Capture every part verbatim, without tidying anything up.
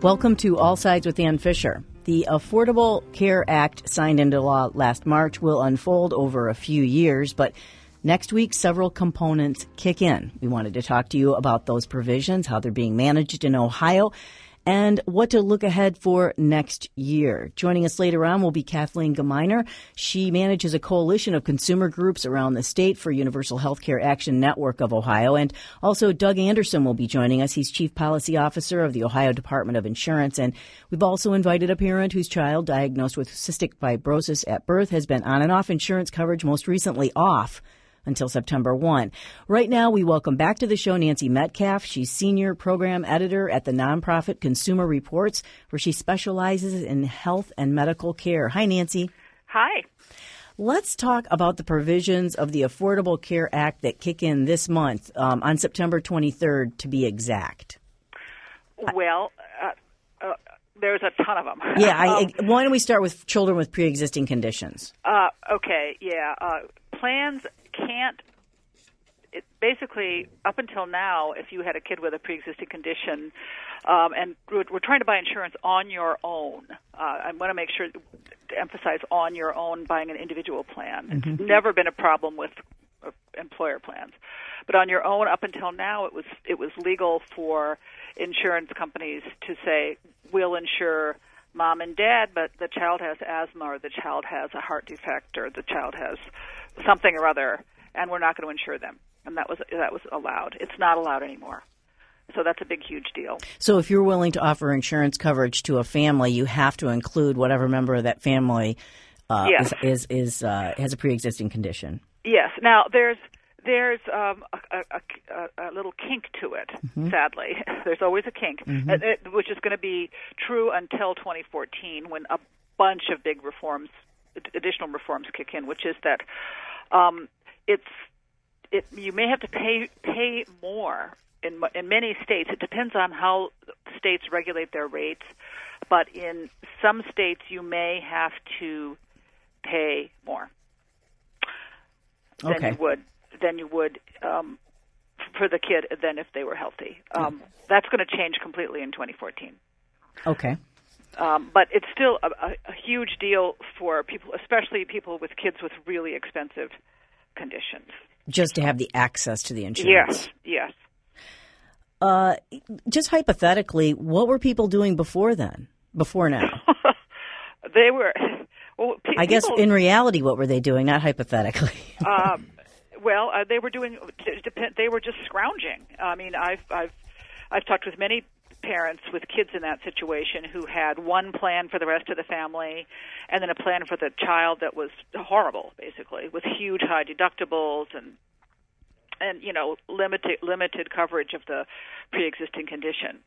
Welcome to All Sides with Ann Fisher. The Affordable Care Act signed into law last March will unfold over a few years, but next week several components kick in. We wanted to talk to you about those provisions, how they're being managed in Ohio, and what to look ahead for next year. Joining us later on will be Kathleen Gemeiner. She manages a coalition of consumer groups around the state for Universal Healthcare Action Network of Ohio. And also Doug Anderson will be joining us. He's Chief Policy Officer of the Ohio Department of Insurance. And we've also invited a parent whose child diagnosed with cystic fibrosis at birth has been on and off insurance coverage, most recently off until September first. Right now, we welcome back to the show Nancy Metcalf. She's Senior Program Editor at the nonprofit Consumer Reports, where she specializes in health and medical care. Hi, Nancy. Hi. Let's talk about the provisions of the Affordable Care Act that kick in this month, um, on September twenty-third, to be exact. Well, uh, uh, there's a ton of them. Yeah. I, um, why don't we start with children with pre-existing conditions? Uh, okay, yeah. Uh, plans can't, it basically, up until now, if you had a kid with a pre-existing condition, um, and we're, we're trying to buy insurance on your own. Uh, I want to make sure to emphasize on your own, buying an individual plan. Mm-hmm. It's never been a problem with uh, employer plans. But on your own, up until now, it was it was legal for insurance companies to say, we'll insure mom and dad, but the child has asthma, or the child has a heart defect, or the child has something or other, and we're not going to insure them. And that was that was allowed. It's not allowed anymore. So that's a big, huge deal. So if you're willing to offer insurance coverage to a family, you have to include whatever member of that family uh, yes. is, is, is uh, has a pre-existing condition. Yes. Now, there's there's um, a, a, a little kink to it, mm-hmm. sadly. There's always a kink, mm-hmm. it, which is going to be true until twenty fourteen, when a bunch of big reforms, additional reforms kick in, which is that um, it's it you may have to pay pay more in in many states. It depends on how states regulate their rates, but in some states you may have to pay more okay. than you would than you would um, for the kid than if they were healthy. Um, yeah. That's going to change completely in twenty fourteen. Okay. Um, but it's still a, a, a huge deal for people, especially people with kids with really expensive conditions. Just to have the access to the insurance. Yes, yes. Uh, just hypothetically, what were people doing before then, before now? They were, well, pe- I guess people, in reality, what were they doing, not hypothetically? um, well, uh, they were doing, they were just scrounging. I mean, I've, I've, I've talked with many parents with kids in that situation who had one plan for the rest of the family and then a plan for the child that was horrible, basically, with huge high deductibles and and you know limited limited coverage of the pre-existing condition.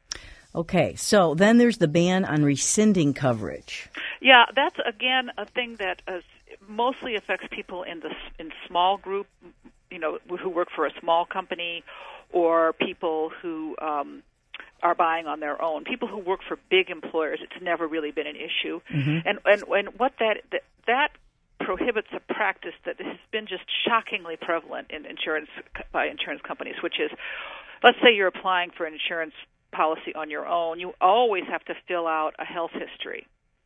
Okay, so then there's the ban on rescinding coverage. Yeah, that's again a thing that uh, mostly affects people in the in small group, you know, who work for a small company, or people who um, are buying on their own. People who work for big employers, it's never really been an issue. Mm-hmm. And, and and what that, that that prohibits a practice that has been just shockingly prevalent in insurance by insurance companies, which is, let's say you're applying for an insurance policy on your own, you always have to fill out a health history.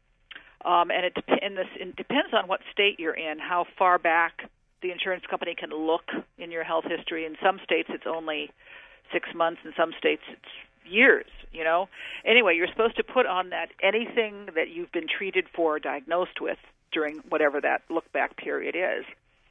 Um, and it, in this, it depends on what state you're in, how far back the insurance company can look in your health history. In some states, it's only six months. In some states, it's years, you know. Anyway, you're supposed to put on that anything that you've been treated for or diagnosed with during whatever that look-back period is.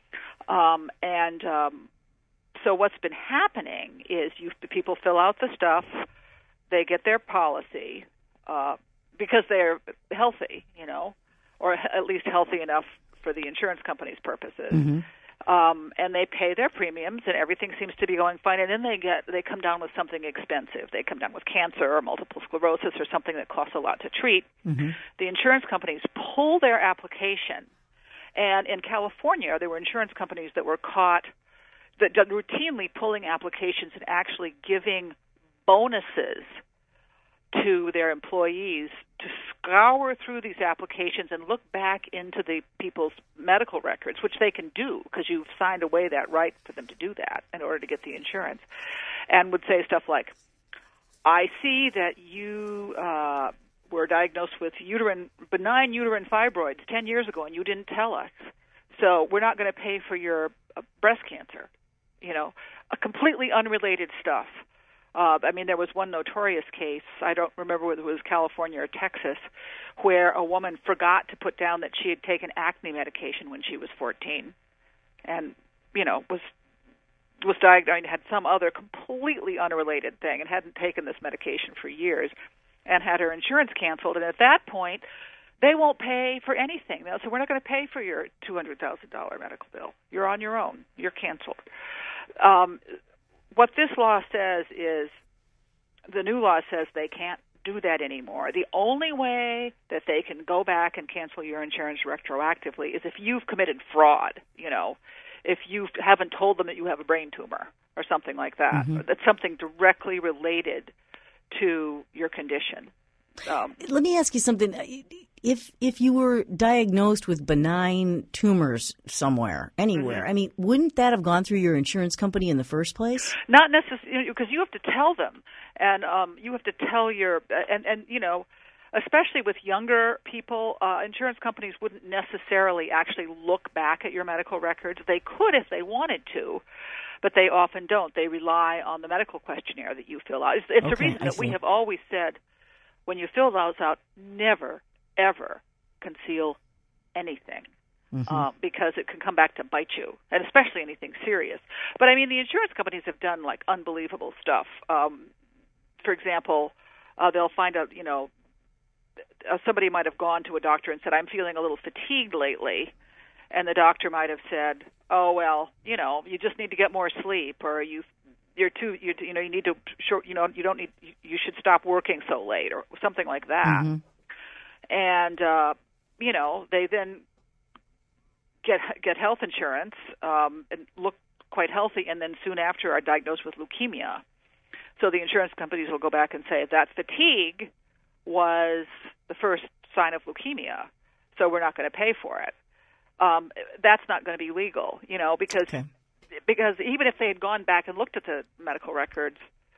Um, and um, so what's been happening is you people fill out the stuff, they get their policy uh, because they're healthy, you know, or at least healthy enough for the insurance company's purposes. Mm-hmm. Um, and they pay their premiums, and everything seems to be going fine. And then they get they come down with something expensive. They come down with cancer or multiple sclerosis or something that costs a lot to treat. Mm-hmm. The insurance companies pull their application. And in California, there were insurance companies that were caught that routinely pulling applications and actually giving bonuses to their employees to scour through these applications and look back into the people's medical records, which they can do because you've signed away that right for them to do that in order to get the insurance, and would say stuff like, I see that you uh, were diagnosed with uterine benign uterine fibroids ten years ago, and you didn't tell us. So we're not going to pay for your uh, breast cancer. You know, a completely unrelated stuff. Uh, I mean, there was one notorious case, I don't remember whether it was California or Texas, where a woman forgot to put down that she had taken acne medication when she was fourteen and, you know, was was diagnosed, had some other completely unrelated thing and hadn't taken this medication for years and had her insurance canceled. And at that point, they won't pay for anything. They'll say, we're not going to pay for your two hundred thousand dollars medical bill. You're on your own. You're canceled. Um, what this law says is, the new law says they can't do that anymore. The only way that they can go back and cancel your insurance retroactively is if you've committed fraud, you know, if you haven't told them that you have a brain tumor or something like that. Mm-hmm. That's something directly related to your condition. Um, Let me ask you something. If if you were diagnosed with benign tumors somewhere, anywhere, mm-hmm. I mean, wouldn't that have gone through your insurance company in the first place? Not necessarily, because you have to tell them, and um, you have to tell your, and, and you know, especially with younger people, uh, insurance companies wouldn't necessarily actually look back at your medical records. They could if they wanted to, but they often don't. They rely on the medical questionnaire that you fill out. It's, it's okay, the reason I that see. we have always said, when you fill those out, never, ever conceal anything. Mm-hmm. Uh, because it can come back to bite you, and especially anything serious. But, I mean, the insurance companies have done, like, unbelievable stuff. Um, for example, uh, they'll find out, you know, uh, somebody might have gone to a doctor and said, I'm feeling a little fatigued lately, and the doctor might have said, oh, well, you know, you just need to get more sleep, or you you're too, you, you know, you need to, short, you know, you don't need, you should stop working so late, or something like that. Mm-hmm. And, uh, you know, they then get get health insurance um, and look quite healthy, and then soon after are diagnosed with leukemia. So the insurance companies will go back and say that fatigue was the first sign of leukemia, so we're not going to pay for it. Um, that's not going to be legal, you know, because okay. because even if they had gone back and looked at the medical records,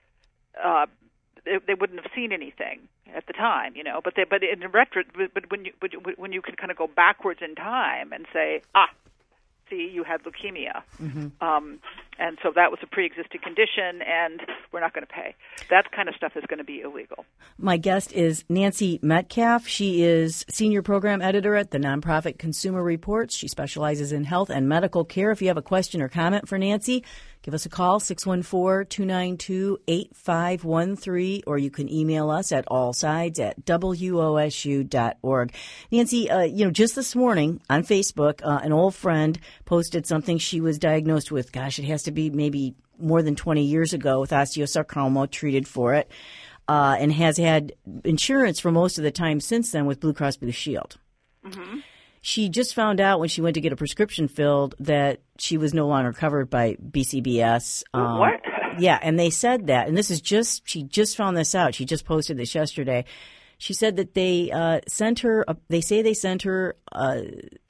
uh, they, they wouldn't have seen anything at the time, you know. But they, but in retro, but when you when you can kind of go backwards in time and say, ah, see, you had leukemia, mm-hmm. um, and so that was a pre-existing condition, and we're not going to pay. That kind of stuff is going to be illegal. My guest is Nancy Metcalf. She is senior program editor at the nonprofit Consumer Reports. She specializes in health and medical care. If you have a question or comment for Nancy, give us a call, six one four, two nine two, eight five one three, or you can email us at allsides at W O S U dot org. Nancy, uh, you know, just this morning on Facebook, uh, an old friend posted something. She was diagnosed with, gosh, it has to be maybe more than twenty years ago, with osteosarcoma, treated for it, uh, and has had insurance for most of the time since then with Blue Cross Blue Shield. Mm-hmm. She just found out when she went to get a prescription filled that she was no longer covered by B C B S. Um, what? Yeah, and they said that, and this is just, she just found this out. She just posted this yesterday. She said that they uh, sent her, a, they say they sent her a,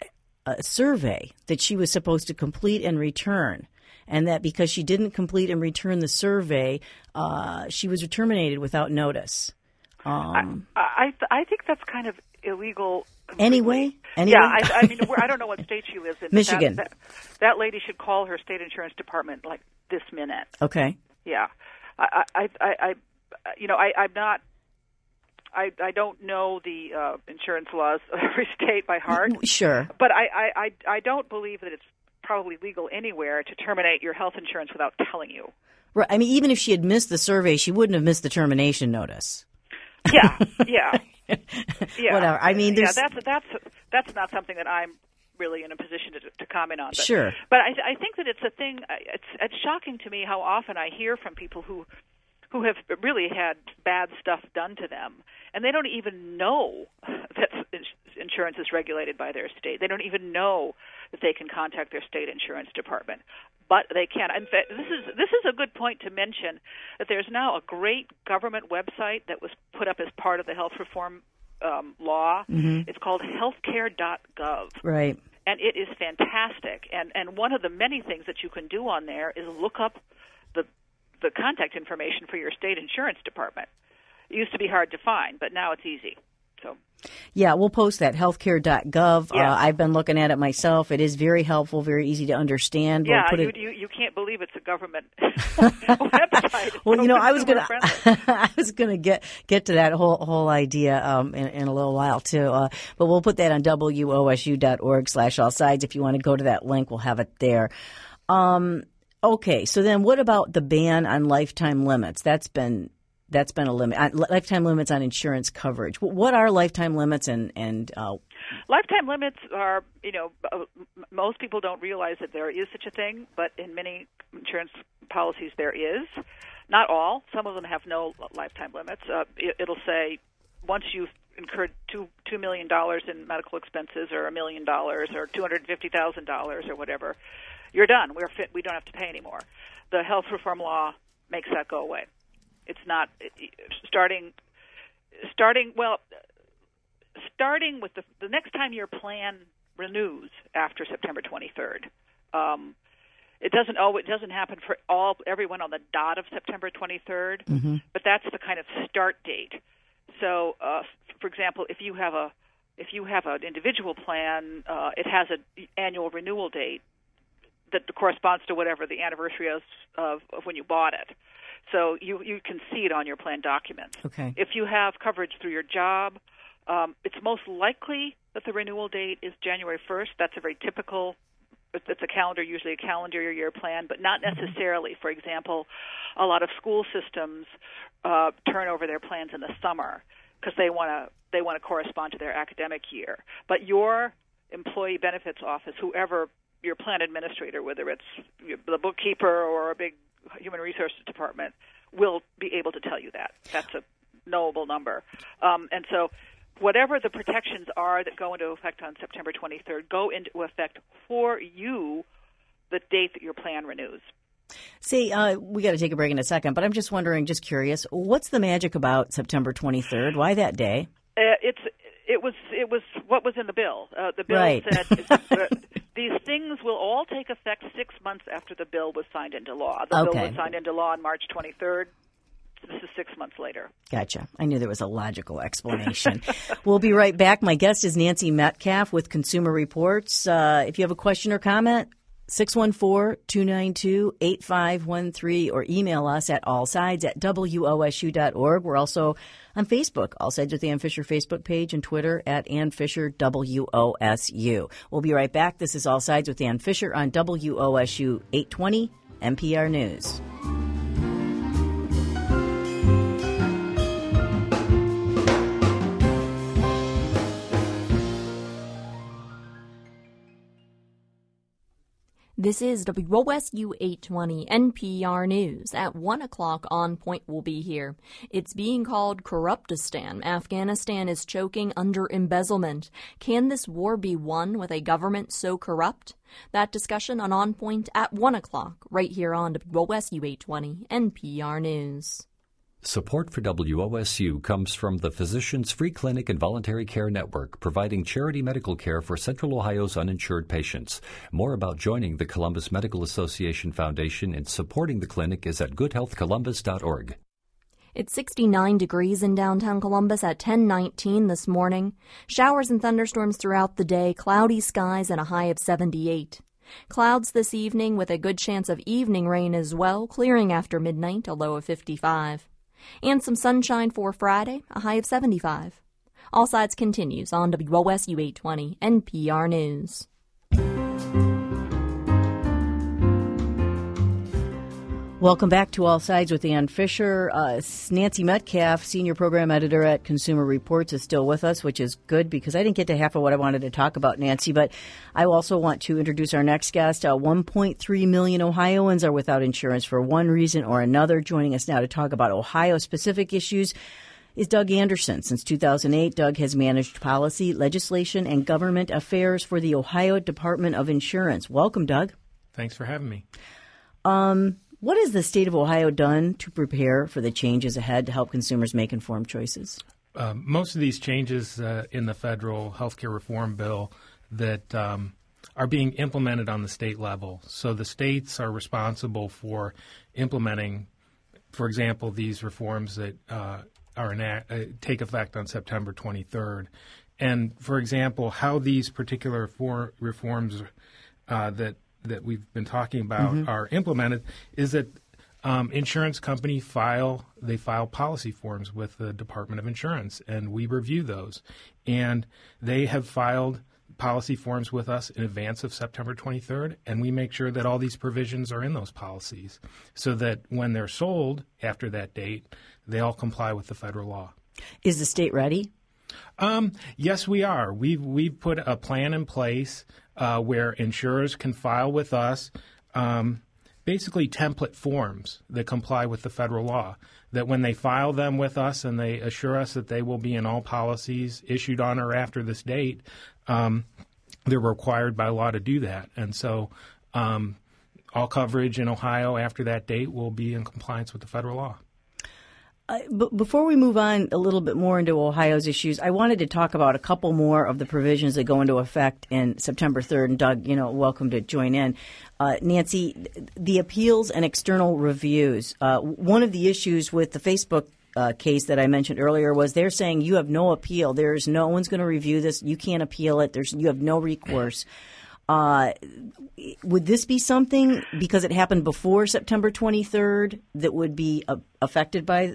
a survey that she was supposed to complete and return, and that because she didn't complete and return the survey, uh, she was terminated without notice. Um, I, I, th- I think that's kind of illegal. Completely. Anyway? anyway? Yeah, I, I mean, I don't know what state she lives in. Michigan. That, that, that lady should call her state insurance department like this minute. Okay. Yeah. I, I, I, I you know, I, I'm not, I, I don't know the uh, insurance laws of every state by heart. Sure. But I, I, I, I don't believe that it's probably legal anywhere to terminate your health insurance without telling you. Right. I mean, even if she had missed the survey, she wouldn't have missed the termination notice. Yeah, yeah. Yeah. Whatever. I mean, there's... yeah, that's that's that's not something that I'm really in a position to, to comment on. But, sure. But I, I think that it's a thing. It's it's shocking to me how often I hear from people who who have really had bad stuff done to them, and they don't even know that insurance is regulated by their state. They don't even know that they can contact their state insurance department, but they can. In fact, this is this is a good point to mention that there's now a great government website that was put up as part of the health reform um, law. Mm-hmm. It's called healthcare dot gov. Right. And it is fantastic. And and one of the many things that you can do on there is look up the the contact information for your state insurance department. It used to be hard to find, but now it's easy. So. Yeah, we'll post that, healthcare dot gov. Yeah. Uh, I've been looking at it myself. It is very helpful, very easy to understand. Yeah, we'll put you, it... you you can't believe it's a government website. It's well, so you know, I was gonna I was gonna get get to that whole whole idea um, in, in a little while too. Uh, but we'll put that on W O S U dot org slash all sides. If you want to go to that link, we'll have it there. Um, okay, so then what about the ban on lifetime limits? That's been That's been a limit. Uh, lifetime limits on insurance coverage. What are lifetime limits and and uh, lifetime limits are, you know, uh, most people don't realize that there is such a thing, but in many insurance policies there is. Not all. Some of them have no lifetime limits. Uh, it, it'll say once you've incurred two two million dollars in medical expenses, or a million dollars, or two hundred fifty thousand dollars, or whatever, you're done. We're fit. We don't have to pay anymore. The health reform law makes that go away. It's not starting, starting, well, starting with the, the next time your plan renews after September twenty-third. Um, it doesn't always, it doesn't happen for all everyone on the dot of September twenty-third, mm-hmm. but that's the kind of start date. So, uh, for example, if you have a if you have an individual plan, uh, it has an annual renewal date that corresponds to whatever the anniversary is of, of when you bought it. So you, you can see it on your plan documents. Okay. If you have coverage through your job, um, it's most likely that the renewal date is January first. That's a very typical, it's a calendar, usually a calendar year plan, but not necessarily. For example, a lot of school systems uh, turn over their plans in the summer because they want to they want to correspond to their academic year. But your employee benefits office, whoever your plan administrator, whether it's the bookkeeper or a big human resources department, will be able to tell you that. That's a knowable number. Um, and so whatever the protections are that go into effect on September twenty-third go into effect for you the date that your plan renews. See, uh, we got to take a break in a second, but I'm just wondering, just curious, what's the magic about September twenty-third? Why that day? Uh, it's it was it was what was in the bill. Uh, the bill right. said uh, these things will all take effect six months after the bill was signed into law. The okay. bill was signed into law on March twenty-third. This is six months later. Gotcha. I knew there was a logical explanation. We'll be right back. My guest is Nancy Metcalf with Consumer Reports. Uh, if you have a question or comment, six one four, two nine two, eight five one three, or email us at allsides at W O S U dot org. We're also on Facebook, All Sides with Ann Fisher Facebook page, and Twitter at Ann Fisher W O S U. We'll be right back. This is All Sides with Ann Fisher on W O S U eight twenty N P R News. This is W O S U eight twenty N P R News. At one o'clock, On Point will be here. It's being called Corruptistan. Afghanistan is choking under embezzlement. Can this war be won with a government so corrupt? That discussion on On Point at one o'clock, right here on W O S U eight twenty N P R News. Support for W O S U comes from the Physicians Free Clinic and Voluntary Care Network, providing charity medical care for Central Ohio's uninsured patients. More about joining the Columbus Medical Association Foundation and supporting the clinic is at good health columbus dot org. It's sixty-nine degrees in downtown Columbus at ten nineteen this morning. Showers and thunderstorms throughout the day, cloudy skies, and a high of seventy-eight. Clouds this evening with a good chance of evening rain as well, clearing after midnight, a low of fifty-five. And some sunshine for Friday, a high of seventy-five. All Sides continues on W O S U eight twenty N P R News. Welcome back to All Sides with Ann Fisher. Uh, Nancy Metcalf, Senior Program Editor at Consumer Reports, is still with us, which is good because I didn't get to half of what I wanted to talk about, Nancy. But I also want to introduce our next guest. Uh, one point three million Ohioans are without insurance for one reason or another. Joining us now to talk about Ohio-specific issues is Doug Anderson. Since two thousand eight, Doug has managed policy, legislation, and government affairs for the Ohio Department of Insurance. Welcome, Doug. Thanks for having me. Um... What has the state of Ohio done to prepare for the changes ahead to help consumers make informed choices? Uh, most of these changes uh, in the federal health care reform bill that um, are being implemented on the state level. So the states are responsible for implementing for example, these reforms that uh, are enact, uh, take effect on September twenty-third. And, for example, how these particular for reforms uh, that that we've been talking about mm-hmm. are implemented is that um, insurance companies file they file policy forms with the Department of Insurance, and we review those. And they have filed policy forms with us in advance of September twenty-third, and we make sure that all these provisions are in those policies so that when they're sold after that date, they all comply with the federal law. Is the state ready? Um, yes, we are. We've, we've put a plan in place uh, where insurers can file with us um, basically template forms that comply with the federal law, that when they file them with us and they assure us that they will be in all policies issued on or after this date, um, they're required by law to do that. And so um, all coverage in Ohio after that date will be in compliance with the federal law. Uh, but before we move on a little bit more into Ohio's issues, I wanted to talk about a couple more of the provisions that go into effect in September third. And Doug, you know, welcome to join in. Uh, Nancy, the appeals and external reviews. Uh, one of the issues with the Facebook uh, case that I mentioned earlier was they're saying you have no appeal. There's no one's going to review this. You can't appeal it. There's you have no recourse. Uh, would this be something, because it happened before September twenty-third, that would be uh, affected by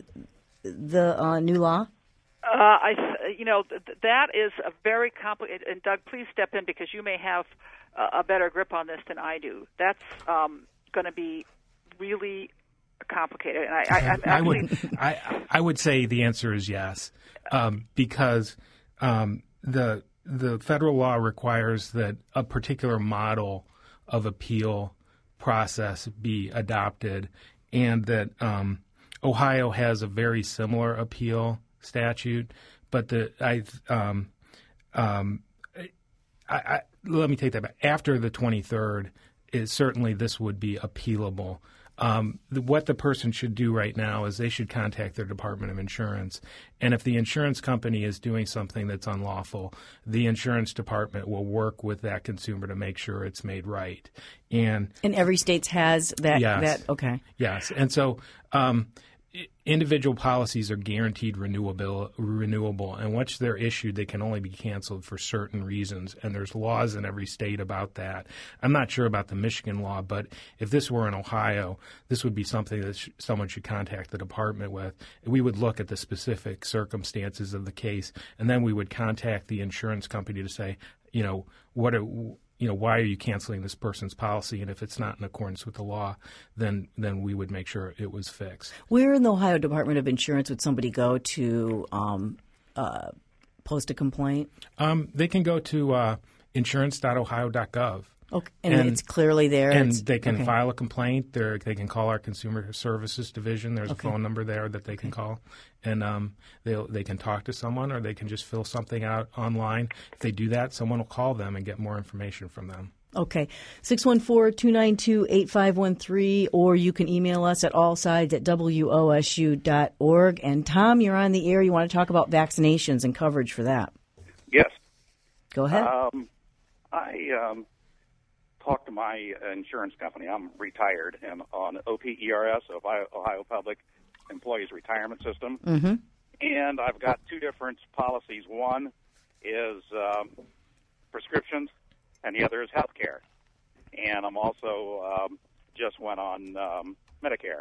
the uh, new law? Uh, I, you know, th- that is a very complicated. And Doug, please step in because you may have a, a better grip on this than I do. That's um, going to be really complicated. And I, I, I'm actually... I would, I, I would say the answer is yes, um, because um, the. The federal law requires that a particular model of appeal process be adopted, and that um, Ohio has a very similar appeal statute. But the I, um, um, I, I let me take that back. After the twenty-third, is certainly this would be appealable. Um, the, what the person should do right now is they should contact their Department of Insurance. And if the insurance company is doing something that's unlawful, the insurance department will work with that consumer to make sure it's made right. And and every state has that. Yes. That okay. Yes. And so um, individual policies are guaranteed renewable, renewable, and once they're issued, they can only be canceled for certain reasons. And there's laws in every state about that. I'm not sure about the Michigan law, but if this were in Ohio, this would be something that sh- someone should contact the department with. We would look at the specific circumstances of the case, and then we would contact the insurance company to say, you know, what are, you know, why are you canceling this person's policy? And if it's not in accordance with the law, then then we would make sure it was fixed. Where in the Ohio Department of Insurance would somebody go to um, uh, post a complaint? Um, they can go to uh, insurance dot ohio dot gov. Okay, and, and it's clearly there. And it's, they can okay. file a complaint. They're, they can call our Consumer Services Division. There's okay. a phone number there that they can okay. call. And um, they they can talk to someone, or they can just fill something out online. If they do that, someone will call them and get more information from them. Okay. six one four, two nine two, eight five one three, or you can email us at allsides at w o s u dot org. And Tom, you're on the air. You want to talk about vaccinations and coverage for that? Yes. Go ahead. Um, I um, talked to my insurance company. I'm retired and on O P E R S, Ohio, Ohio Public Employees Retirement System. Mm-hmm. And I've got two different policies. One is um, prescriptions, and the other is health care. And I'm also um, just went on um, Medicare.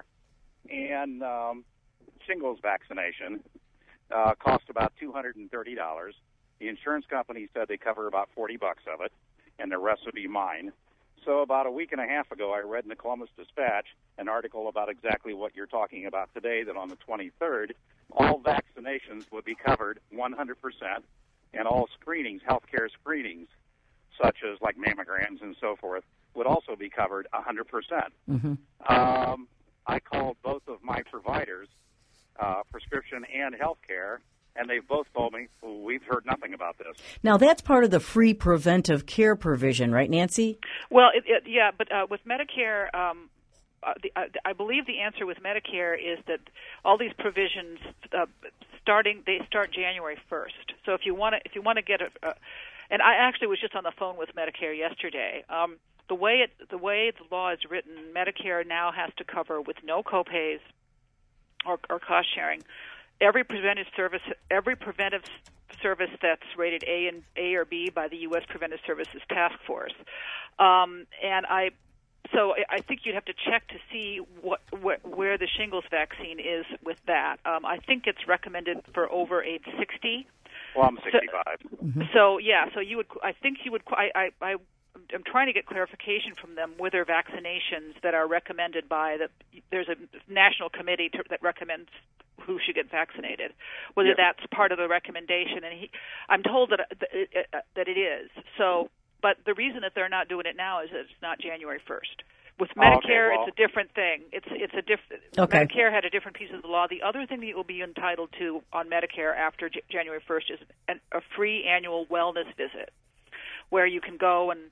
And um, shingles vaccination uh, cost about two hundred thirty dollars. The insurance company said they cover about forty bucks of it, and the rest would be mine. So about a week and a half ago, I read in the Columbus Dispatch an article about exactly what you're talking about today, that on the twenty-third, all vaccinations would be covered one hundred percent, and all screenings, healthcare screenings, such as like mammograms and so forth, would also be covered one hundred percent. Mm-hmm. Um, I called both of my providers, uh, prescription and healthcare, and they've both told me, well, we've heard nothing about this. Now, that's part of the free preventive care provision, right, Nancy? Well, it, it, yeah, but uh, with Medicare, um, uh, the, uh, I believe the answer with Medicare is that all these provisions uh, starting they start January first. So if you want to, if you want to get a, uh, and I actually was just on the phone with Medicare yesterday. Um, the way it, the way the law is written, Medicare now has to cover with no copays or, or cost sharing. Every preventive service, every preventive service that's rated A and A or B by the U S Preventive Services Task Force, um, and I. So I think you'd have to check to see what, wh- where the shingles vaccine is with that. Um, I think it's recommended for over age sixty. Well, I'm sixty-five. So, mm-hmm. so yeah, so you would. I think you would. I, I, I I'm trying to get clarification from them whether vaccinations that are recommended by the. There's a national committee to, that recommends who should get vaccinated. Whether yeah. that's part of the recommendation, and he, I'm told that it, that it is. So. But the reason that they're not doing it now is that it's not January first. With Medicare, oh, okay, well. it's a different thing. It's it's a different. Okay. Medicare had a different piece of the law. The other thing that you'll be entitled to on Medicare after J- January first is an, a free annual wellness visit, where you can go and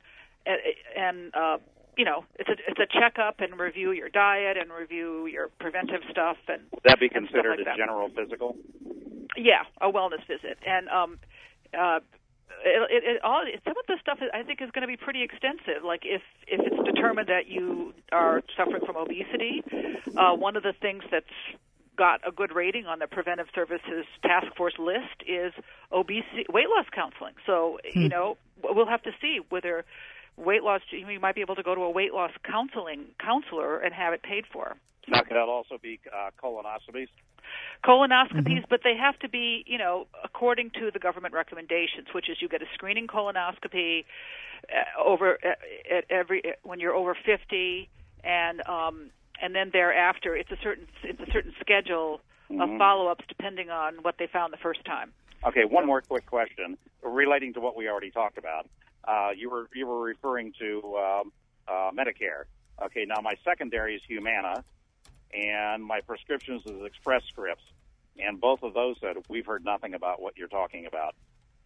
and uh, you know it's a it's a checkup and review your diet and review your preventive stuff and. Would that be considered like a that. general physical? Yeah, a wellness visit, and um, uh, It, it, it, all, some of the stuff I think is going to be pretty extensive. Like if, if it's determined that you are suffering from obesity, uh, one of the things that's got a good rating on the Preventive Services Task Force list is obesity, weight loss counseling. So, hmm. you know, we'll have to see whether weight loss, you might be able to go to a weight loss counseling counselor and have it paid for. Now, could that also be uh, colonoscopies? Colonoscopies, Mm-hmm. but they have to be, you know, according to the government recommendations, which is you get a screening colonoscopy uh, over uh, at every when you're over fifty, and um, and then thereafter it's a certain it's a certain schedule mm-hmm. of follow-ups depending on what they found the first time. Okay, one more quick question relating to what we already talked about. Uh, you were you were referring to um, uh, Medicare. Okay, now my secondary is Humana. And my prescriptions is Express Scripts, and both of those said we've heard nothing about what you're talking about.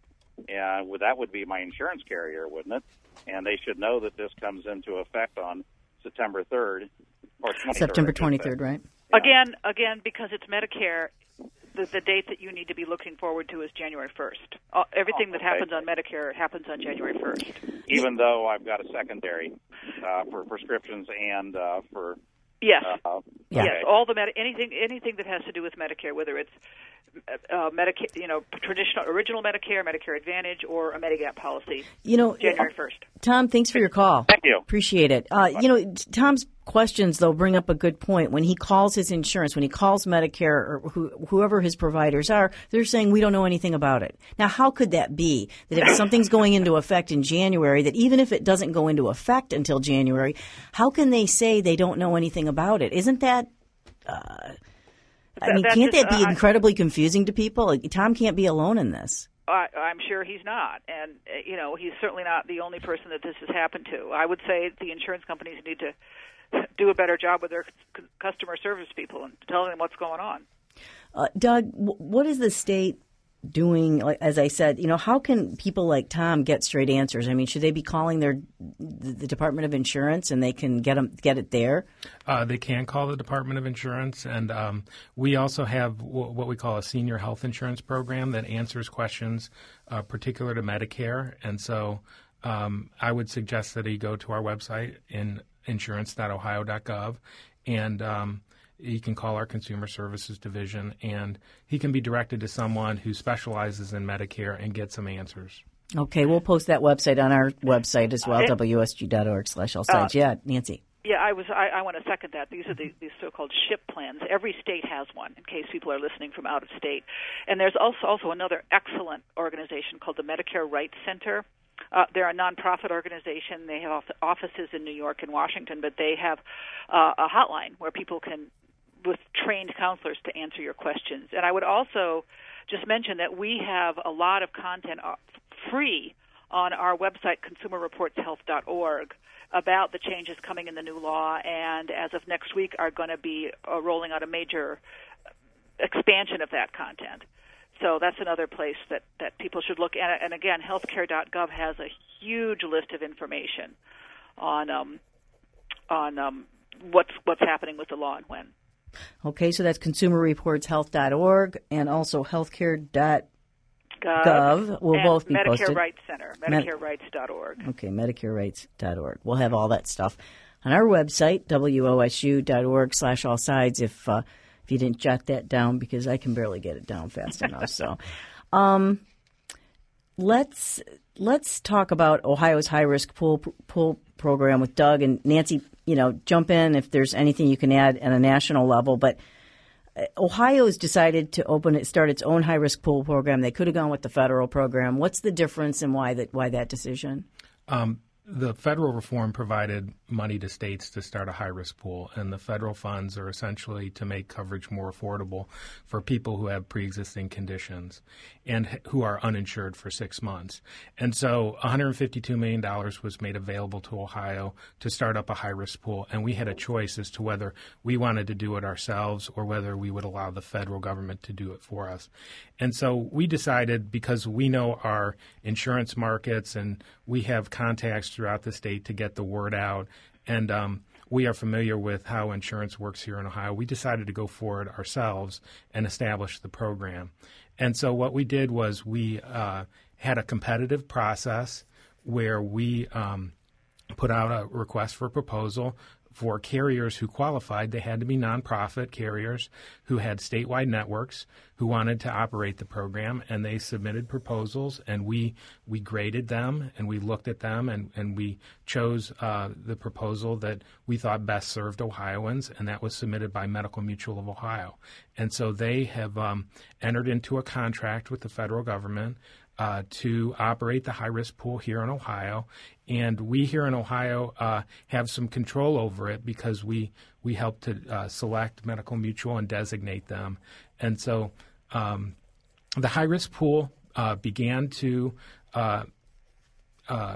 And well, that would be my insurance carrier, wouldn't it? And they should know that this comes into effect on September third or twenty-third. September twenty-third, right? Yeah. Again, again, because it's Medicare, the, the date that you need to be looking forward to is January first. Uh, everything oh, that okay. happens on Medicare happens on January first. Even though I've got a secondary uh, for prescriptions and uh, for. Yes. Uh, yeah. Yes. All the med- anything anything that has to do with Medicare, whether it's uh, Medicare, you know, traditional original Medicare, Medicare Advantage, or a Medigap policy. You know, January first. Tom, thanks for your call. Thank you. Appreciate it. Uh, you know, Tom's questions though bring up a good point. When he calls his insurance, when he calls Medicare or who, whoever his providers are, they're saying we don't know anything about it. Now, how could that be? That if something's going into effect in January, that even if it doesn't go into effect until January, how can they say they don't know anything about it? Isn't that? Uh, I mean, That's can't just, that be uh, incredibly confusing to people? Like, Tom can't be alone in this. I, I'm sure he's not, and uh, you know he's certainly not the only person that this has happened to. I would say the insurance companies need to do a better job with their c- customer service people and telling them what's going on. Uh, Doug, w- what is the state doing? Like, as I said, you know, how can people like Tom get straight answers? I mean, should they be calling their the Department of Insurance and they can get them get it there? Uh, they can call the Department of Insurance, and um, we also have w- what we call a senior health insurance program that answers questions uh, particular to Medicare. And so um, I would suggest that he go to our website in insurance dot ohio dot gov, and um, he can call our Consumer Services Division, and he can be directed to someone who specializes in Medicare and get some answers. Okay, we'll post that website on our website as well, Uh, W S G dot org slash all sides. Uh, Yeah, Nancy. Yeah, I was. I, I want to second that. These are the, these so-called SHIP plans. Every state has one, in case people are listening from out of state. And there's also also another excellent organization called the Medicare Rights Center. Uh, they're a nonprofit organization. They have offices in New York and Washington, but they have uh, a hotline where people can, with trained counselors, to answer your questions. And I would also just mention that we have a lot of content free on our website, consumer reports health dot org, about the changes coming in the new law, and as of next week are going to be uh, rolling out a major expansion of that content. So that's another place that, that people should look at. And again, healthcare dot gov has a huge list of information on um, on um, what's what's happening with the law and when. Okay, so that's consumer reports health dot org and also healthcare dot gov. Gov will and both be Medicare posted. Rights Center, medicare rights dot org. Okay, medicare rights dot org. We'll have all that stuff on our website, W O S U dot org slash all sides. If uh, if you didn't jot that down, because I can barely get it down fast enough. So, um, let's let's talk about Ohio's high risk pool pool program with Doug and Nancy. You know, jump in if there's anything you can add at a national level. But Ohio's decided to open it, start its own high risk pool program. They could have gone with the federal program. What's the difference, and why that why that decision? Um, the federal reform provided money to states to start a high-risk pool, and the federal funds are essentially to make coverage more affordable for people who have pre-existing conditions and who are uninsured for six months. And so one hundred fifty-two million dollars was made available to Ohio to start up a high-risk pool, and we had a choice as to whether we wanted to do it ourselves or whether we would allow the federal government to do it for us. And so we decided, because we know our insurance markets and we have contacts throughout the state to get the word out, and um, we are familiar with how insurance works here in Ohio, we decided to go forward ourselves and establish the program. And so what we did was we uh, had a competitive process where we um, put out a request for proposal for carriers who qualified. They had to be nonprofit carriers who had statewide networks who wanted to operate the program, and they submitted proposals, and we we graded them, and we looked at them, and, and we chose uh, the proposal that we thought best served Ohioans, and that was submitted by Medical Mutual of Ohio. And so they have um, entered into a contract with the federal government Uh, to operate the high-risk pool here in Ohio. And we here in Ohio uh, have some control over it because we, we help to uh, select Medical Mutual and designate them. And so um, the high-risk pool uh, began to uh, uh,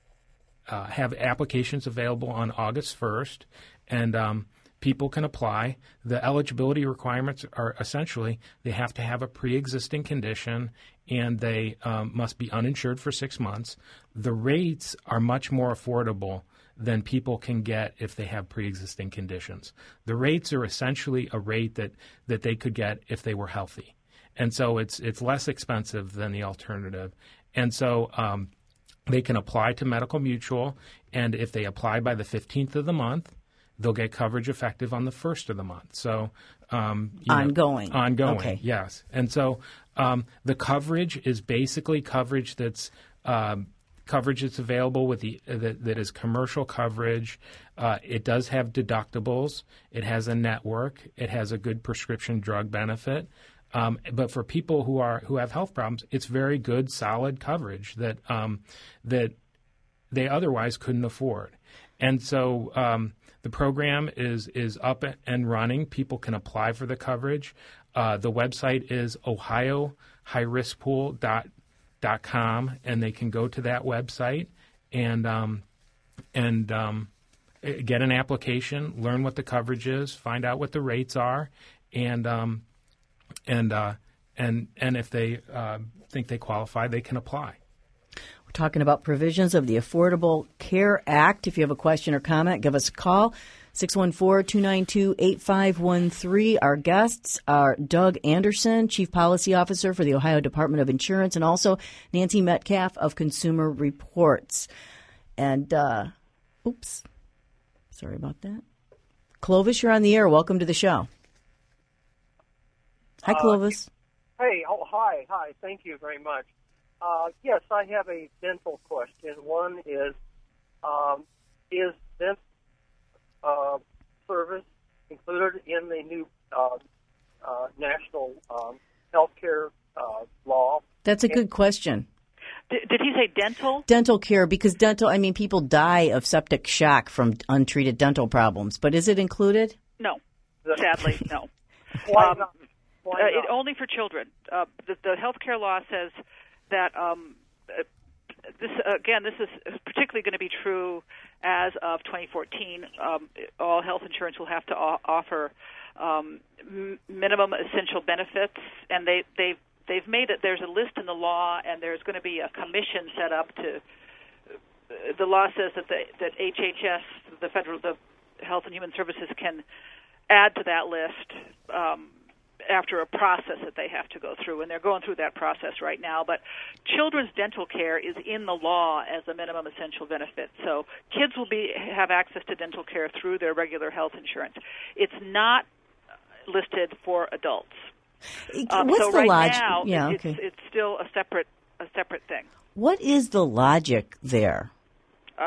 uh, have applications available on August first, and um, people can apply. The eligibility requirements are essentially they have to have a pre-existing condition, and they um, must be uninsured for six months. The rates are much more affordable than people can get if they have pre-existing conditions. The rates are essentially a rate that, that they could get if they were healthy. And so it's it's less expensive than the alternative. And so um, they can apply to Medical Mutual, and if they apply by the fifteenth of the month, they'll get coverage effective on the first of the month. So um, you ongoing. Know, ongoing, okay. Yes. And so um, the coverage is basically coverage that's um, coverage that's available with the uh, that, that is commercial coverage. Uh, it does have deductibles. It has a network. It has a good prescription drug benefit. Um, but for people who are who have health problems, it's very good, solid coverage that um, that they otherwise couldn't afford. And so um, the program is is up and running. People can apply for the coverage. Uh, the website is ohio high risk pool dot com, and they can go to that website and um, and um, get an application, learn what the coverage is, find out what the rates are, and um, and uh, and and if they uh, think they qualify, they can apply. We're talking about provisions of the Affordable Care Act. If you have a question or comment, give us a call, six one four, two nine two, eight five one three. Our guests are Doug Anderson, Chief Policy Officer for the Ohio Department of Insurance, and also Nancy Metcalf of Consumer Reports. And, uh, oops, sorry about that. Clovis, you're on the air. Welcome to the show. Hi, Clovis. Uh, hey, oh, hi, hi. Thank you very much. Uh, yes, I have a dental question. One is, um, is dental uh, service included in the new uh, uh, national um, health care uh, law? That's a good question. Did, did he say dental? Dental care, because dental, I mean, people die of septic shock from untreated dental problems. But is it included? No. Sadly, no. Why um, not? Why uh, not? It, only for children. Uh, the, the health care law says that um, uh, this again, this is particularly going to be true as of twenty fourteen. Um, all health insurance will have to o- offer um, m- minimum essential benefits, and they they've they've made it. There's a list in the law, and there's going to be a commission set up to. Uh, the law says that the that H H S, the federal, the Health and Human Services, can add to that list. Um, after a process that they have to go through, and they're going through that process right now. But children's dental care is in the law as a minimum essential benefit. So kids will be have access to dental care through their regular health insurance. It's not listed for adults. Um, What's so the right logic? now, Yeah, it's, okay. it's still a separate a separate thing. What is the logic there? Uh,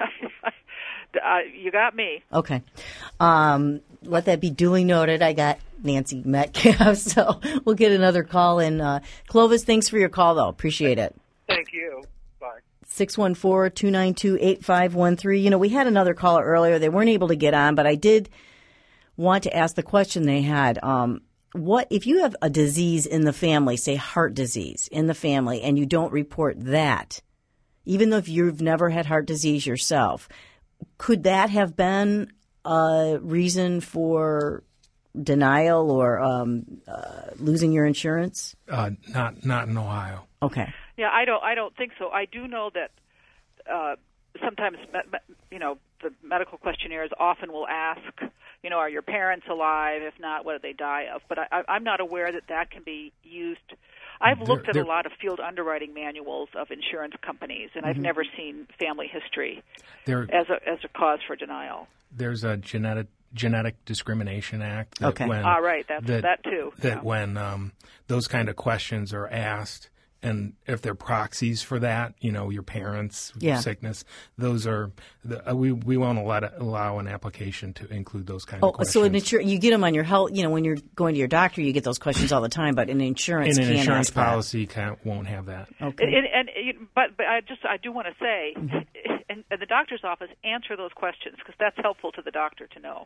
uh, you got me. Okay. Um, let that be duly noted. I got Nancy Metcalf, so we'll get another call in. Uh, Clovis, thanks for your call, though. Appreciate it. Thank you. Bye. six one four, two nine two, eight five one three. You know, we had another caller earlier. They weren't able to get on, but I did want to ask the question they had. Um, what if you have a disease in the family, say heart disease in the family, and you don't report that, even though if you've never had heart disease yourself, could that have been a reason for denial or um, uh, losing your insurance? Uh, not not in Ohio. Okay. Yeah, I don't. I don't think so. I do know that uh, sometimes, me- me- you know, the medical questionnaires often will ask, you know, are your parents alive? If not, what did they die of? But I, I'm not aware that that can be used. I've They're- looked at they're- a lot of field underwriting manuals of insurance companies, and I've never seen family history There, as a as a cause for denial. there's a genetic genetic discrimination act. That Okay. When, Ah, right. That's that, that too. That yeah. when um, those kind of questions are asked, and if they're proxies for that, you know, your parents' Yeah. sickness, those are the, uh, we we won't allow, allow an application to include those kind Oh, of questions. so an insur- you get them on your health. You know, when you're going to your doctor, you get those questions all the time. But an insurance, and an can't insurance ask that. policy can't, won't have that. Okay. And, and, and you- but but I just I do want to say, and, and the doctor's office answer those questions because that's helpful to the doctor to know.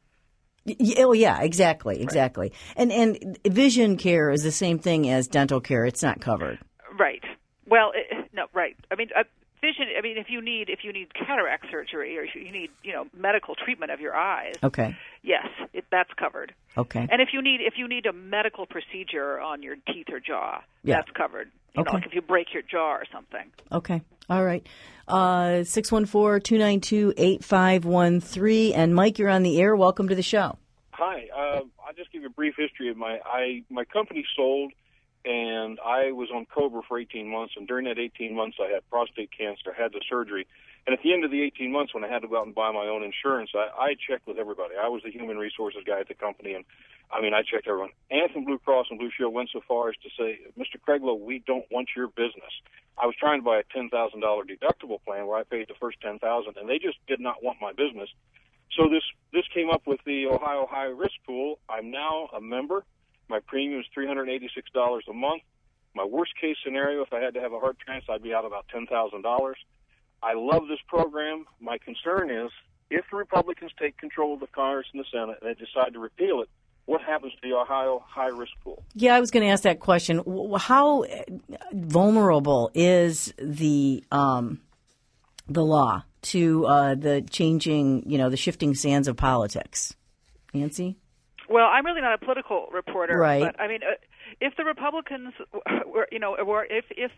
Y- Oh yeah, exactly, exactly. And and vision care is the same thing as dental care. It's not covered. Right. Well, it, no, right. I mean, uh, vision. I mean, if you need if you need cataract surgery or if you need you know medical treatment of your eyes, Okay. yes, it, that's covered. Okay. And if you need if you need a medical procedure on your teeth or jaw, Yeah. that's covered. You Okay. know, like if you break your jaw or something. Okay. All right. Uh, six one four, two nine two, eight five one three. And Mike, you're on the air. Welcome to the show. Hi. Uh, I'll just give you a brief history of my I my company sold, and I was on COBRA for eighteen months. And during that eighteen months, I had prostate cancer, had the surgery. And at the end of the eighteen months, when I had to go out and buy my own insurance, I, I checked with everybody. I was the human resources guy at the company, and I mean, I checked everyone. Anthem Blue Cross and Blue Shield went so far as to say, Mister Craiglow, we don't want your business. I was trying to buy a ten thousand dollars deductible plan where I paid the first ten thousand dollars, and they just did not want my business. So this this came up with the Ohio High Risk Pool. I'm now a member. My premium is three hundred eighty-six dollars a month. My worst case scenario, if I had to have a heart transplant, I'd be out about ten thousand dollars. I love this program. My concern is if the Republicans take control of the Congress and the Senate and they decide to repeal it, what happens to the Ohio High Risk Pool? Yeah, I was going to ask that question. W- How vulnerable is the um, the law to uh, the changing, you know, the shifting sands of politics? Nancy? Well, I'm really not a political reporter, Right. but I mean, uh, if the Republicans were, you know, were if if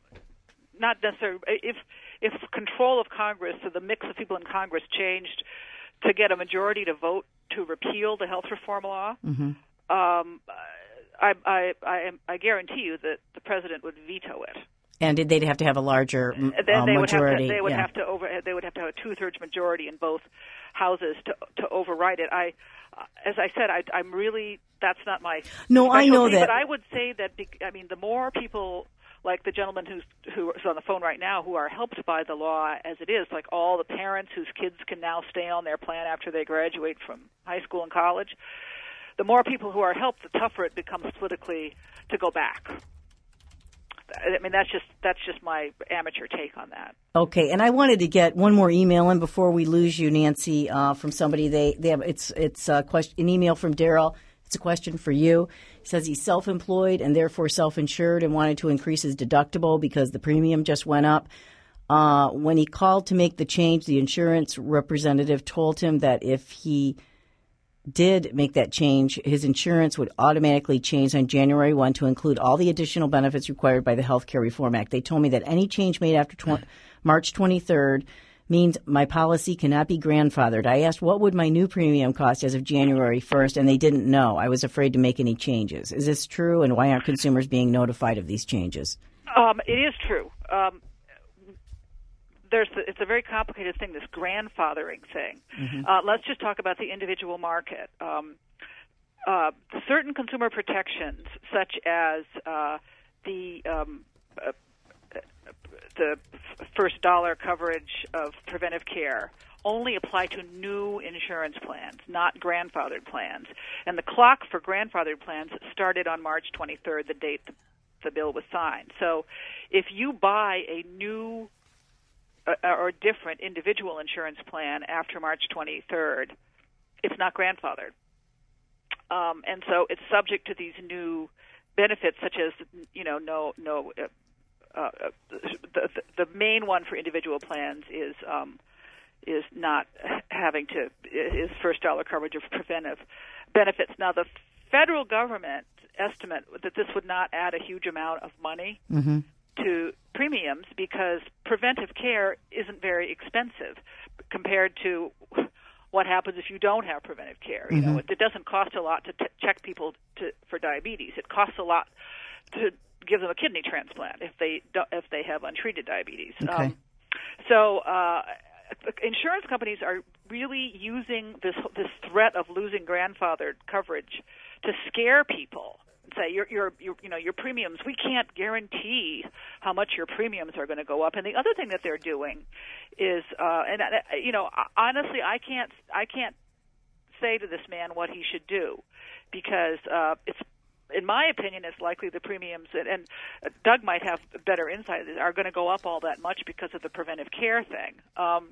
not necessarily if if control of Congress, so the mix of people in Congress changed to get a majority to vote to repeal the health reform law, Mm-hmm. um, I, I I I guarantee you that the president would veto it. And they'd have to have a larger m- Then uh, they would have majority. to they would yeah. have to over they would have to have a two thirds majority in both houses to to override it. I, uh, as I said, I, I'm really that's not my No, I know specialty, that. But I would say that be, I mean the more people like the gentleman who's who is on the phone right now who are helped by the law as it is, like all the parents whose kids can now stay on their plan after they graduate from high school and college. The more people who are helped, the tougher it becomes politically to go back. I mean, that's just that's just my amateur take on that. Okay, and I wanted to get one more email in before we lose you, Nancy, uh, from somebody. They they have it's it's a question, an email from Daryl. It's a question for you. He says he's self-employed and therefore self-insured and wanted to increase his deductible because the premium just went up. Uh, when he called to make the change, the insurance representative told him that if he did make that change, his insurance would automatically change on January first to include all the additional benefits required by the Health Care Reform Act. They told me that any change made after tw- March twenty-third means my policy cannot be grandfathered. I asked what would my new premium cost as of January first, and they didn't know. I was afraid to make any changes. Is this true, and why aren't consumers being notified of these changes? Um, it is true. Um, there's the, it's a very complicated thing, this grandfathering thing. Mm-hmm. Uh, let's just talk about the individual market. Um, uh, certain consumer protections, such as uh, the um, uh, the first dollar coverage of preventive care, only apply to new insurance plans, not grandfathered plans. And the clock for grandfathered plans started on March twenty-third, the date the, the bill was signed. So if you buy a new uh, or different individual insurance plan after March twenty-third, it's not grandfathered. Um, and so it's subject to these new benefits, such as, you know, no, no. Uh, uh, the, the main one for individual plans is um, is not having to is first dollar coverage of preventive benefits. Now, the federal government estimate that this would not add a huge amount of money mm-hmm. to premiums because preventive care isn't very expensive compared to what happens if you don't have preventive care. You mm-hmm. know, it, it doesn't cost a lot to t- check people to, for diabetes. It costs a lot to give them a kidney transplant if they don't, if they have untreated diabetes. Okay. Um, so uh, insurance companies are really using this this threat of losing grandfathered coverage to scare people. Say your your your you know your premiums. We can't guarantee how much your premiums are going to go up. And the other thing that they're doing is, uh, and uh, you know, honestly, I can't I can't say to this man what he should do because uh, it's, in my opinion, it's likely the premiums and, and Doug might have better insight are going to go up all that much because of the preventive care thing. Um,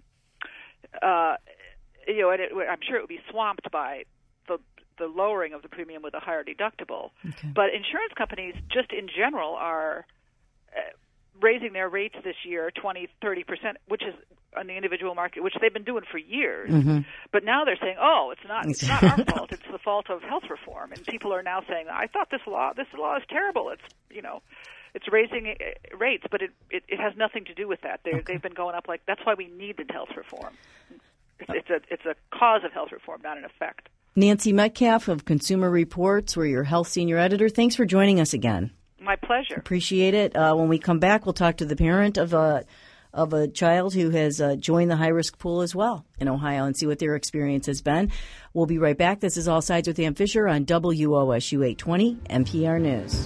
uh, you know, and it, I'm sure it would be swamped by the the lowering of the premium with a higher deductible. Okay. But insurance companies, just in general, are uh, raising their rates this year twenty, thirty percent, which is on the individual market, which they've been doing for years. Mm-hmm. But now they're saying, oh, it's not it's not our fault. It's the fault of health reform. And people are now saying, I thought this law this law is terrible. It's, you know, it's raising rates, but it, it, it has nothing to do with that. Okay. They've been going up like, that's why we needed health reform. It's, it's a it's a cause of health reform, not an effect. Nancy Metcalf of Consumer Reports, we're your health senior editor. Thanks for joining us again. My pleasure. Appreciate it. Uh, when we come back, we'll talk to the parent of a, of a child who has uh, joined the high-risk pool as well in Ohio and see what their experience has been. We'll be right back. This is All Sides with Ann Fisher on W O S U eight twenty N P R News.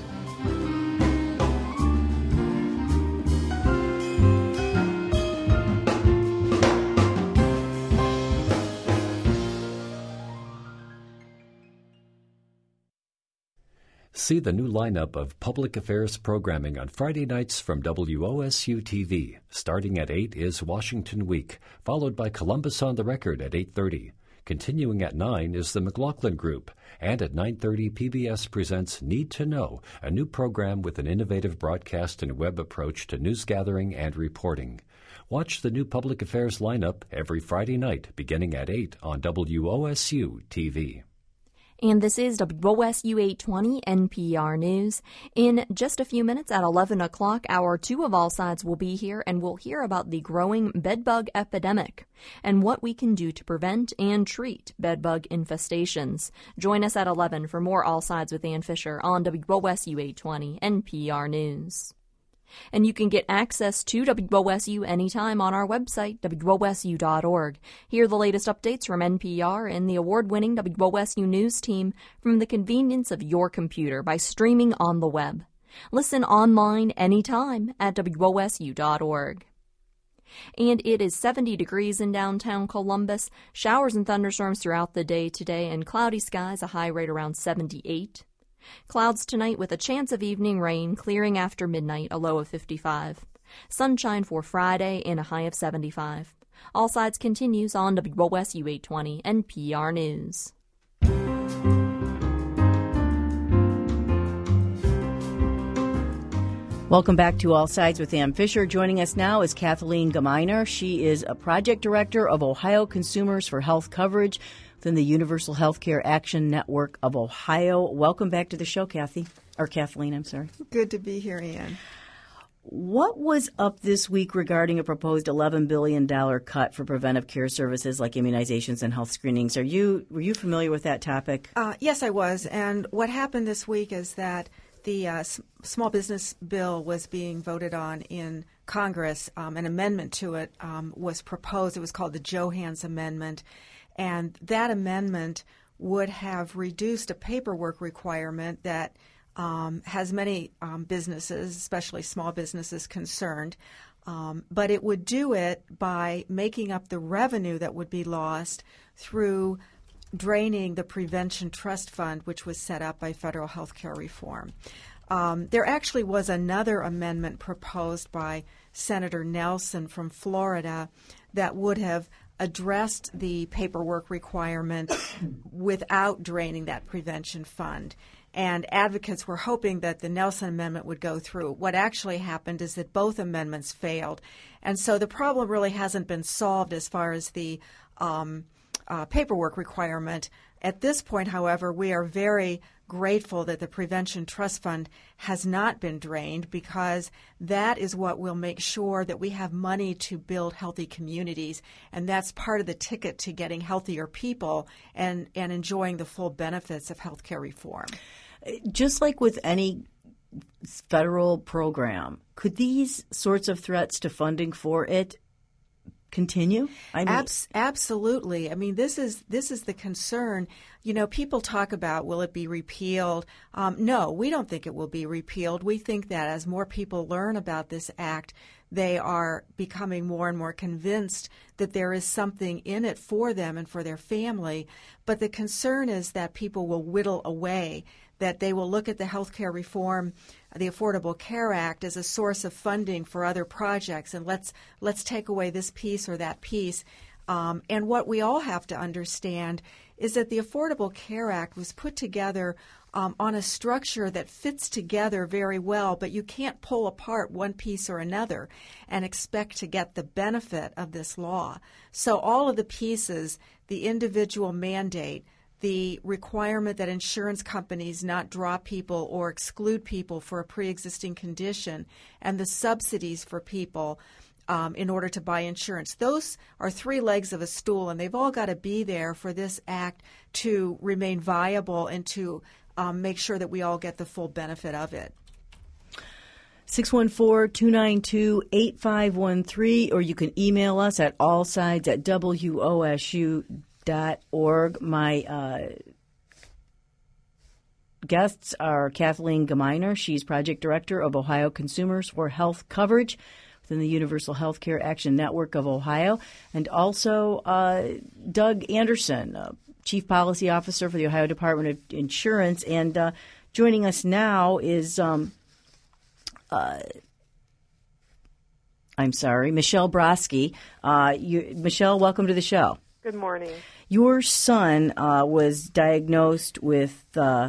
See the new lineup of public affairs programming on Friday nights from W O S U T V. Starting at eight is Washington Week, followed by Columbus on the Record at eight thirty. Continuing at nine is the McLaughlin Group, and at nine thirty P B S presents Need to Know, a new program with an innovative broadcast and web approach to news gathering and reporting. Watch the new public affairs lineup every Friday night beginning at eight on W O S U T V. And this is W O S U eight twenty N P R News. In just a few minutes at eleven o'clock, our two of All Sides will be here, and we'll hear about the growing bedbug epidemic and what we can do to prevent and treat bedbug infestations. Join us at eleven for more All Sides with Ann Fisher on W O S U eight twenty N P R News. And you can get access to W O S U anytime on our website, W O S U dot org. Hear the latest updates from N P R and the award-winning W O S U News team from the convenience of your computer by streaming on the web. Listen online anytime at W O S U dot org. And it is seventy degrees in downtown Columbus. Showers and thunderstorms throughout the day today, and cloudy skies, a high rate around seventy-eight. Clouds tonight with a chance of evening rain, clearing after midnight, a low of fifty-five. Sunshine for Friday and a high of seventy-five. All Sides continues on W O S U eight twenty N P R News. Welcome back to All Sides with Ann Fisher. Joining us now is Kathleen Gemeiner. She is a project director of Ohio Consumers for Health Coverage within the Universal Healthcare Action Network of Ohio. Welcome back to the show, Kathy. Or Kathleen, I'm sorry. Good to be here, Ann. What was up this week regarding a proposed eleven billion dollars cut for preventive care services like immunizations and health screenings? Are you were you familiar with that topic? Uh, yes, I was. And what happened this week is that the uh, s- small business bill was being voted on in Congress. Um, an amendment to it um, was proposed. It was called the Johans Amendment. And that amendment would have reduced a paperwork requirement that um, has many um, businesses, especially small businesses, concerned. Um, but it would do it by making up the revenue that would be lost through draining the Prevention Trust Fund, which was set up by federal health care reform. Um, there actually was another amendment proposed by Senator Nelson from Florida that would have addressed the paperwork requirement without draining that prevention fund. And advocates were hoping that the Nelson Amendment would go through. What actually happened is that both amendments failed. And so the problem really hasn't been solved as far as the um, uh, paperwork requirement. At this point, however, we are very grateful that the Prevention Trust Fund has not been drained, because that is what will make sure that we have money to build healthy communities, and that's part of the ticket to getting healthier people and, and enjoying the full benefits of health care reform. Just like with any federal program, could these sorts of threats to funding for it continue? I mean, Abs- absolutely. I mean, this is this is the concern. You know, people talk about, will it be repealed? Um, no, we don't think it will be repealed. We think that as more people learn about this act, they are becoming more and more convinced that there is something in it for them and for their family. But the concern is that people will whittle away, that they will look at the health care reform, the Affordable Care Act, as a source of funding for other projects, and let's let's take away this piece or that piece. Um, and what we all have to understand is that the Affordable Care Act was put together um, on a structure that fits together very well, but you can't pull apart one piece or another and expect to get the benefit of this law. So all of the pieces, the individual mandate, the requirement that insurance companies not drop people or exclude people for a pre-existing condition, and the subsidies for people um, in order to buy insurance. Those are three legs of a stool, and they've all got to be there for this act to remain viable and to um, make sure that we all get the full benefit of it. six one four, two nine two, eight five one three, or you can email us at allsides at W O S U dot org. My uh, guests are Kathleen Gemeiner. She's Project Director of Ohio Consumers for Health Coverage within the Universal Healthcare Action Network of Ohio, and also uh, Doug Anderson, uh, Chief Policy Officer for the Ohio Department of Insurance. And uh, joining us now is, um, uh, I'm sorry, Michelle Brodsky. Uh, you, Michelle, welcome to the show. Good morning. Your son uh, was diagnosed with uh,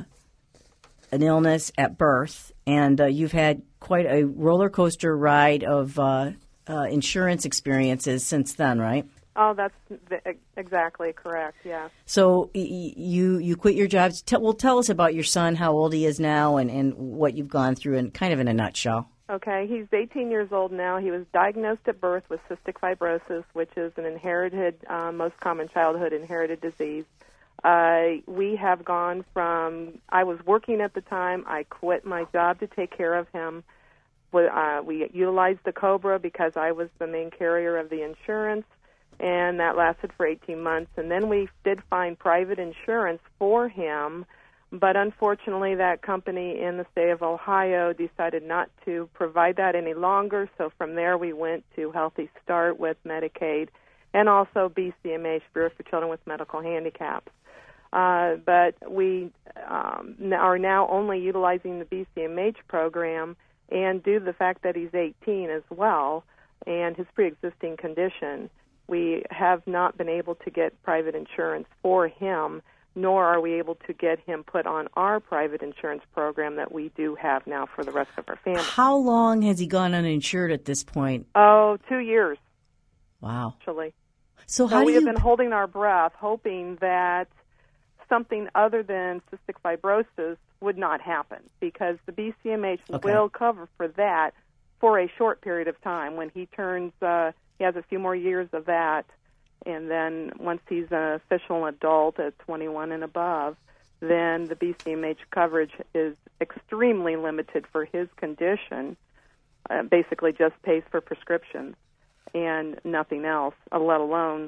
an illness at birth, and uh, you've had quite a roller coaster ride of uh, uh, insurance experiences since then, right? Oh, that's th- exactly correct. Yeah. So y- you you quit your job. Tell, well, tell us about your son, how old he is now, and, and what you've gone through, and kind of in a nutshell. Okay, he's eighteen years old now. He was diagnosed at birth with cystic fibrosis, which is an inherited, uh, most common childhood inherited disease. Uh, we have gone from, I was working at the time, I quit my job to take care of him. We, uh, we utilized the COBRA because I was the main carrier of the insurance, and that lasted for eighteen months. And then we did find private insurance for him, but unfortunately that company in the state of Ohio decided not to provide that any longer. So from there we went to Healthy Start with Medicaid, and also B C M H, Bureau for Children with Medical Handicaps. Uh, but we um, are now only utilizing the B C M H program, and due to the fact that he's eighteen as well and his pre-existing condition, we have not been able to get private insurance for him, nor are we able to get him put on our private insurance program that we do have now for the rest of our family. How long has he gone uninsured at this point? Oh, two years. Wow. Actually. So, so how we do have you... been holding our breath, hoping that something other than cystic fibrosis would not happen, because the B C M H okay. will cover for that for a short period of time. When he turns, uh, he has a few more years of that, and then once he's an official adult at twenty-one and above, then the B C M H coverage is extremely limited for his condition, uh, basically just pays for prescriptions and nothing else, uh, let alone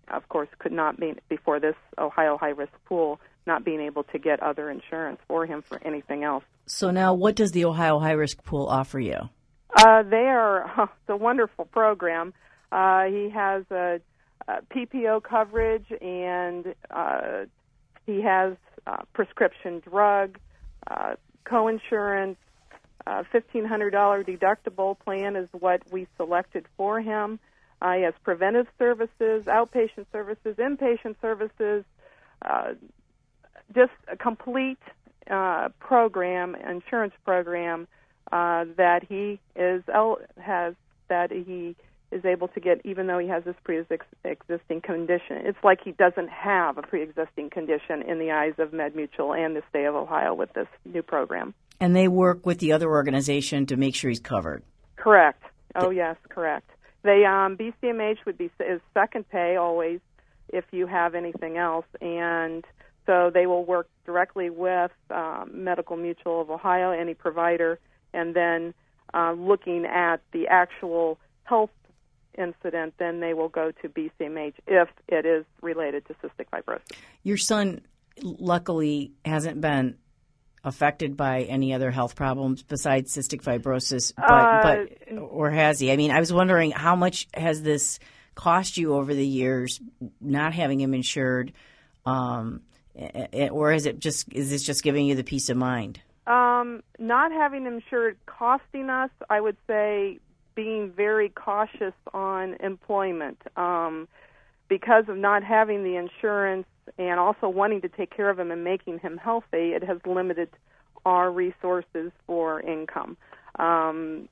of course, could not be, before this Ohio high-risk pool, not being able to get other insurance for him for anything else. So now what does the Ohio high-risk pool offer you? Uh, they are, uh, it's a wonderful program. Uh, he has a, a P P O coverage, and uh, he has uh, prescription drug, uh, coinsurance, uh, fifteen hundred dollars deductible plan is what we selected for him. Uh, he has preventive services, outpatient services, inpatient services, uh, just a complete uh, program, insurance program uh, that he is has that he is able to get, even though he has this pre-existing condition. It's like he doesn't have a pre-existing condition in the eyes of MedMutual and the state of Ohio with this new program. And they work with the other organization to make sure he's covered. Correct. Oh, yes, correct. They um, B C M H would be is second pay always if you have anything else, and so they will work directly with um, Medical Mutual of Ohio, any provider, and then uh, looking at the actual health incident, then they will go to B C M H if it is related to cystic fibrosis. Your son, luckily, hasn't been affected by any other health problems besides cystic fibrosis, but, uh, but or has he? I mean, I was wondering how much has this cost you over the years, not having him insured, um, or is it just is this just giving you the peace of mind? Um, not having him insured costing us, I would say, being very cautious on employment um, because of not having the insurance and also wanting to take care of him and making him healthy. It has limited our resources for income. Um,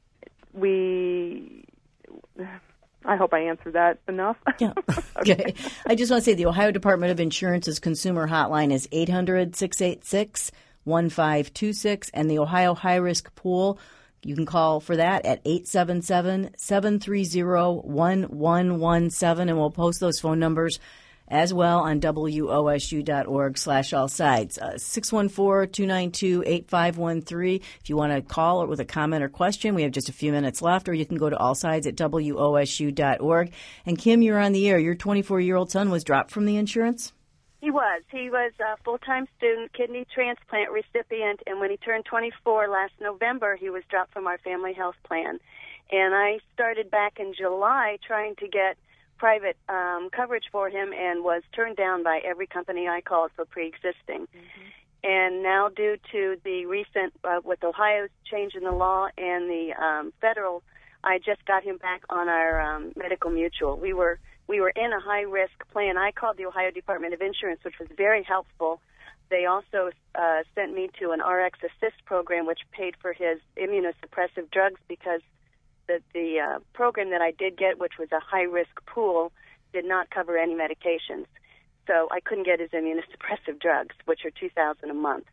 we, I hope I answered that enough. Yeah. Okay. okay. I just want to say the Ohio Department of Insurance's consumer hotline is eight hundred, six eight six, one five two six, and the Ohio High Risk Pool, you can call for that at eight seven seven, seven three zero, one one one seven, and we'll post those phone numbers as well on W O S U dot org slash all sides. Uh, six one four, two nine two, eight five one three. If you want to call with a comment or question, we have just a few minutes left, or you can go to all sides at W O S U dot org. And Kim, you're on the air. Your twenty-four-year-old son was dropped from the insurance? He was. He was a full-time student, kidney transplant recipient, and when he turned twenty-four last November, he was dropped from our family health plan. And I started back in July trying to get private um, coverage for him and was turned down by every company I called for pre-existing. Mm-hmm. And now due to the recent, uh, with Ohio's change in the law and the um, federal, I just got him back on our um, Medical Mutual. We were we were in a high-risk plan. I called the Ohio Department of Insurance, which was very helpful. They also uh, sent me to an R X Assist program, which paid for his immunosuppressive drugs because the, the uh, program that I did get, which was a high-risk pool, did not cover any medications. So I couldn't get his immunosuppressive drugs, which are two thousand dollars a month.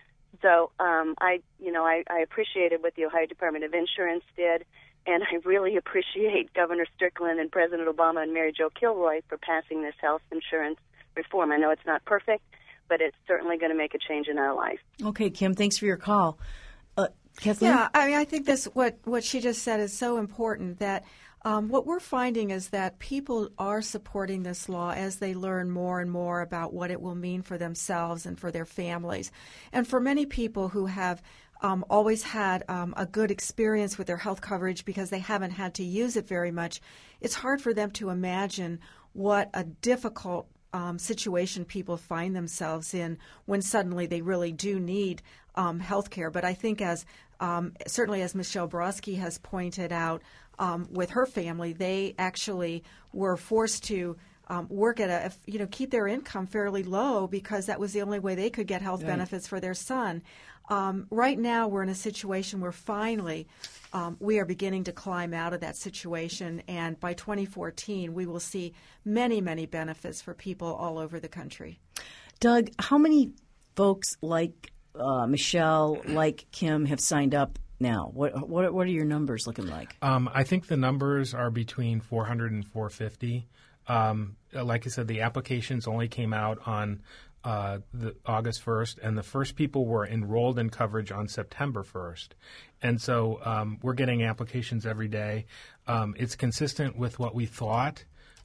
So um, I, you know, I, I appreciated what the Ohio Department of Insurance did, and I really appreciate Governor Strickland and President Obama and Mary Jo Kilroy for passing this health insurance reform. I know it's not perfect, but it's certainly going to make a change in our life. Okay, Kim, thanks for your call. Uh, Kathleen? Yeah, I mean, I think this what what she just said is so important that um, what we're finding is that people are supporting this law as they learn more and more about what it will mean for themselves and for their families. And for many people who have um, always had um, a good experience with their health coverage because they haven't had to use it very much, it's hard for them to imagine what a difficult Um, situation people find themselves in when suddenly they really do need um, health care. But I think as um, certainly as Michelle Brodsky has pointed out um, with her family, they actually were forced to um, work at a, you know, keep their income fairly low because that was the only way they could get health right. benefits for their son. Um, right now we're in a situation where finally um, we are beginning to climb out of that situation, and by twenty fourteen we will see many, many benefits for people all over the country. Doug, how many folks like uh, Michelle, like Kim, have signed up now? What what, what are your numbers looking like? Um, I think the numbers are between four hundred and four fifty. Um, like I said, the applications only came out on Uh, the August first, and the first people were enrolled in coverage on September first. And so um, we're getting applications every day. Um, it's consistent with what we thought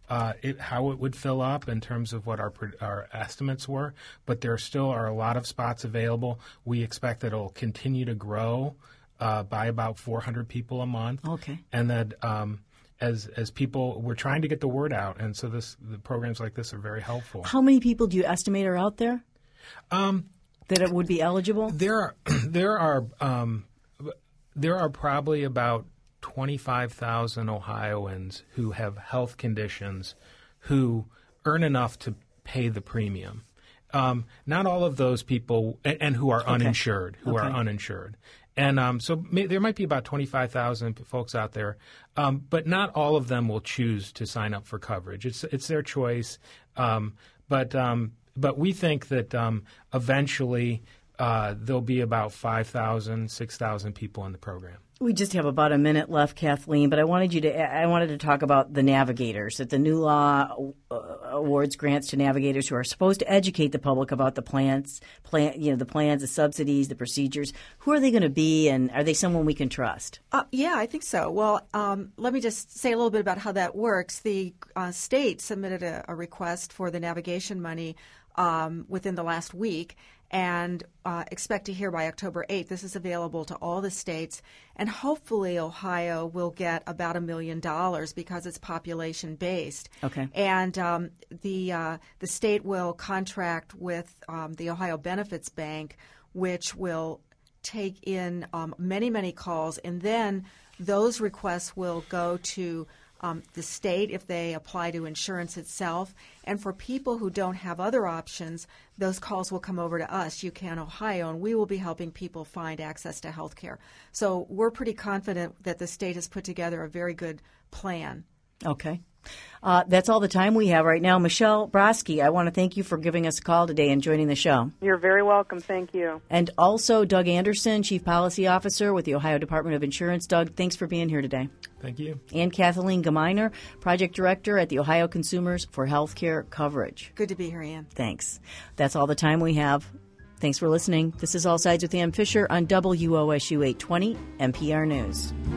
uh, it, how it would fill up in terms of what our our estimates were, but there still are a lot of spots available. We expect that it'll continue to grow uh, by about four hundred people a month. Okay. And that um, as as people, we're trying to get the word out, and so this the programs like this are very helpful. How many people do you estimate are out there um, that it would be eligible? There are there are um, there are probably about twenty-five thousand Ohioans who have health conditions who earn enough to pay the premium. Um, not all of those people, and, and who are okay. uninsured, who okay. are uninsured. And um, so may, there might be about twenty-five thousand folks out there, um, but not all of them will choose to sign up for coverage. It's it's their choice. Um, but um, but we think that um, eventually uh, there'll be about five thousand, six thousand people in the program. We just have about a minute left, Kathleen, but I wanted you to I wanted to talk about the navigators, that the new law uh, awards grants to navigators who are supposed to educate the public about the plans, plan, you know, the plans, the subsidies, the procedures. Who are they going to be, and are they someone we can trust? Uh, yeah, I think so. Well, um, let me just say a little bit about how that works. The uh, state submitted a, a request for the navigation money um, within the last week, and uh, expect to hear by October eighth. This is available to all the states, and hopefully Ohio will get about a million dollars because it's population-based. Okay. And um, the uh, the state will contract with um, the Ohio Benefits Bank, which will take in um, many, many calls, and then those requests will go to Um, the state if they apply to insurance itself. And for people who don't have other options, those calls will come over to us, UCAN Ohio, and we will be helping people find access to health care. So we're pretty confident that the state has put together a very good plan. Okay. Uh, that's all the time we have right now. Michelle Brodsky, I want to thank you for giving us a call today and joining the show. You're very welcome. Thank you. And also Doug Anderson, Chief Policy Officer with the Ohio Department of Insurance. Doug, thanks for being here today. Thank you. And Kathleen Gemeiner, Project Director at the Ohio Consumers for Healthcare Coverage. Good to be here, Ann. Thanks. That's all the time we have. Thanks for listening. This is All Sides with Ann Fisher on W O S U eight twenty N P R News.